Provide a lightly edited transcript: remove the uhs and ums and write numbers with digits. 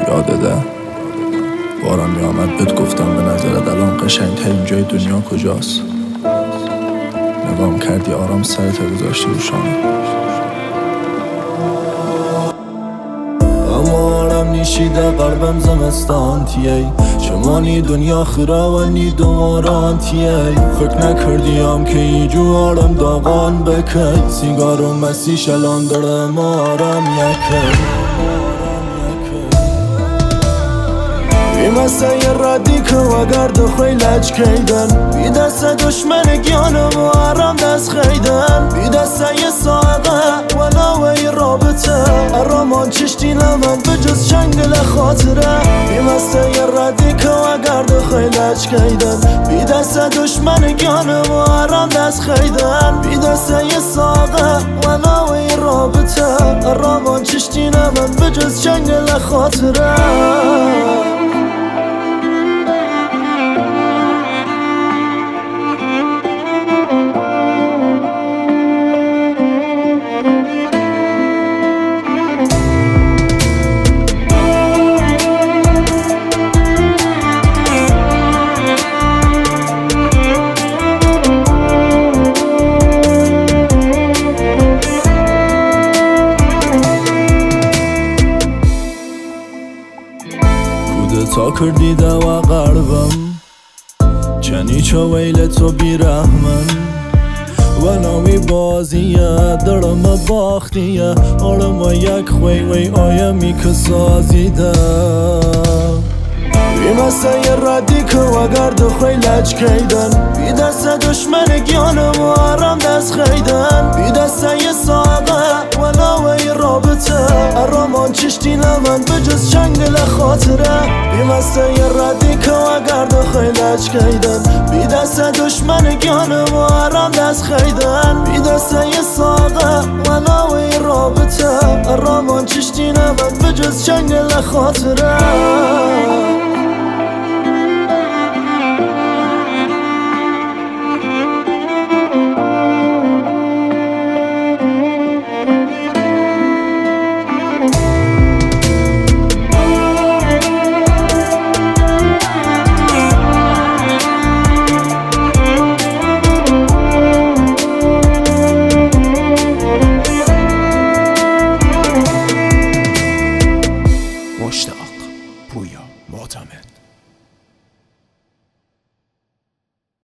یادته باران میامد بهت گفتم به نظرت الان قشنگترین جای دنیا کجاست؟ نگام کردی آرام سرت گذاشتی رو شانه. آرام نیشیده قلبم زمستان تیی چمانی دنیا خراوانی دواران تیی فکر نکردیم که ایجو آرام داغان بکی سیگار و مسیش الان دارم آرام یکی بیمسته یه ردی که وگر دخوی لج کیدن بی دست دشمن گیانم و آرام دست خیدن بی دست یه ساقه ولوی رابطه ارامان چشتی لمن بجز چنگل خاطره بیمسته یه ردی که وگر دخوی لج کیدن بی دست دشمن گیانم و آرام دست خیدن بی دست یه ساقه ولوی رابطه ارامان چشتی لمن بجز چنگل خاطره. تا کردی دوا قلبم چنی چو ویل تو بیرحمن و ناوی بازیه درم باختیه آرم یک خوی وی آیمی که سازیده بیمسته یه ردی که وگر دخوی لج کیدن بی دست دشمن گیانم و آرام دست خیدن بی دست یه ساقه ولوی رابطه ارامان چشتی لمن بجز چنگل خاطره بیمسته یه ردی که وگر دخوی لج کیدن بی دست دشمن گیانم و آرام دست خیدن بی دست یه ساقه ولوی رابطه ارامان چشتی لمن بجز چنگل خاطره.